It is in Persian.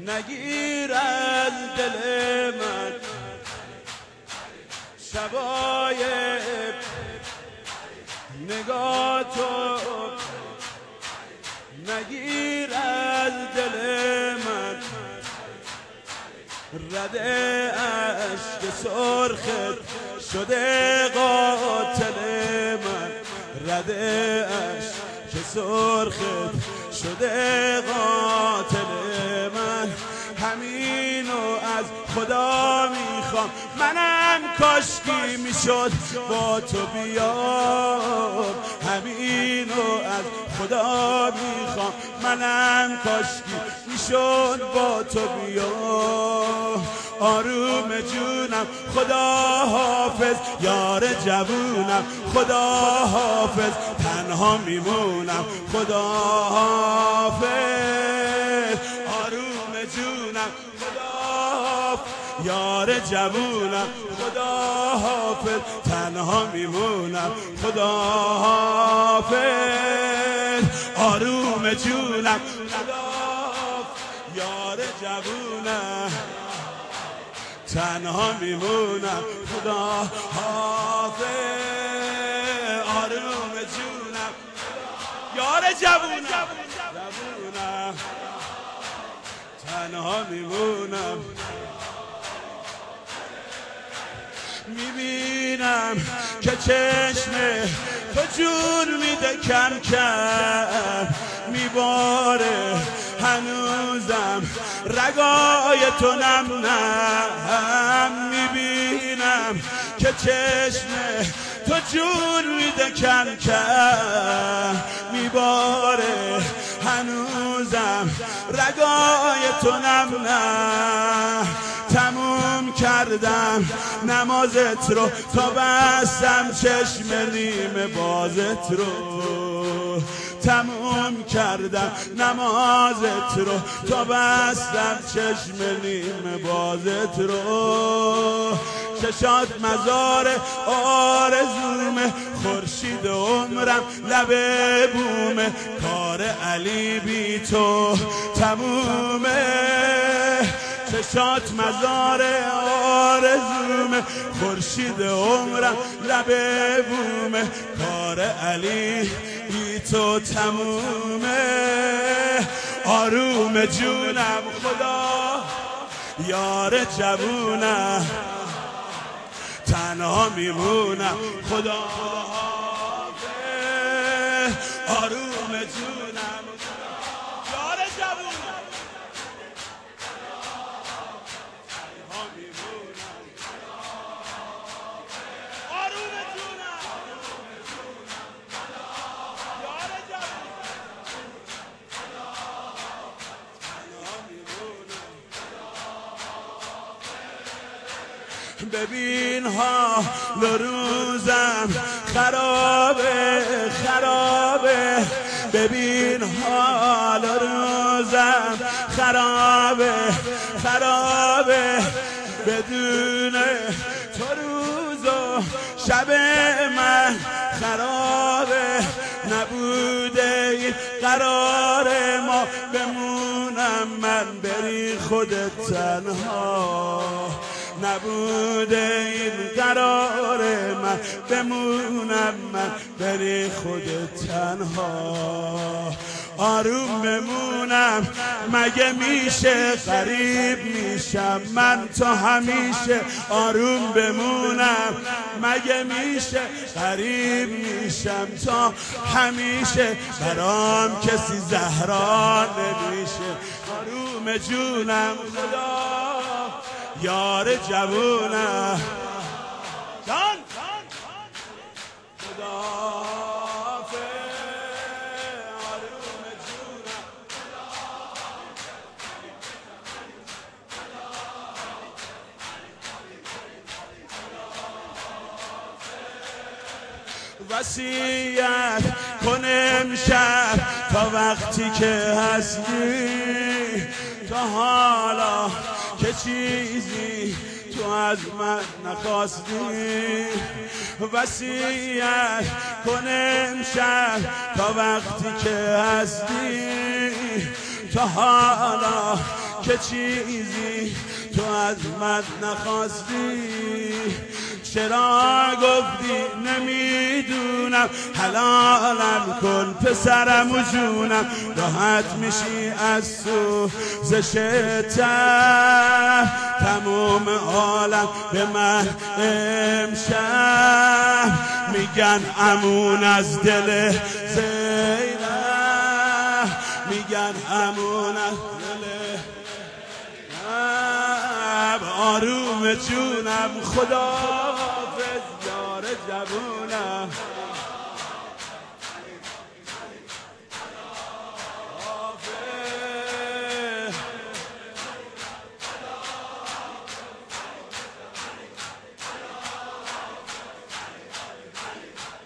نگیر از دل من شبای نگاه تو، نگیر از دل من رده اشک سرخت شده قاتل من، رده اشک سرخت شده قاتل من. همینو از خدا میخوام، منم کاشکی میشد با تو بیام. همینو از خدا میخوام، منم کاشکی میشد با تو بیام. آروم جونم خدا حافظ، یار جوونم خدا حافظ، تنها میمونم خدا حافظ. آروم جونم خدا حافظ، یار جوونم خدا حافظ، تنها میمونم خدا حافظ. آروم جونم خدا حافظ، یار جوونم تنها میمونم خدا حافظ. آروم جونم یار جوونم تنها میمونم. میبینم که چشم تو جون میده کم کم، میباره هنوزم رگای تو نم نم. میبینم که چشم تو جون میده کم کم، میباره هنوزم رگای تو نم نم. تموم کردم نمازت رو تا بستم چشم نیمه بازت رو. تموم کردم نمازت رو تا بستم چشم نیمه بازت رو. چشات مزار آرزومه، خورشید عمرم لبه بومه، کار علی بی تو تمومه. چشات مزار آرزومه، خورشید عمرم لبه بومه، کار علی بی تو تمومه. آروم جونم خدا یار جوونم تنها میمونم خدا حافظ. آروم جونم یار جوونم تنها میمونم. آروم جونم یار جوونم تنها میمونم. ببین حال روزم خرابه خرابه، ببین حال روزم خرابه خرابه. بدون تو روز و شب من خرابه، نبوده این قرار ما بمونم من بری خودت تنها. نبوده این قرار من بمونم من بری خودت تنها. آروم بمونم مگه میشه، غریب میشم من تا همیشه. آروم بمونم مگه میشه، غریب میشم تا همیشه. برام کسی زهرا نمیشه. آروم جونم خدا یار جوونم جان خدا حافظ. آروم جونم وصیت کن امشب تا وقتی که هستی، تا حالا که چیزی تو از من نخواستی. وصیت کن امشب تا وقتی که هستی، تا حالا که چیزی تو از من نخواستی، چرا گفتی نمیدونم، حلالم کن پسرم و جونم، راحت میشی از سوزش تموم عالم به من امشب میگن امون از دل زینب، میگن امون از دل آروم جونم، خداحافظ یار جوونم.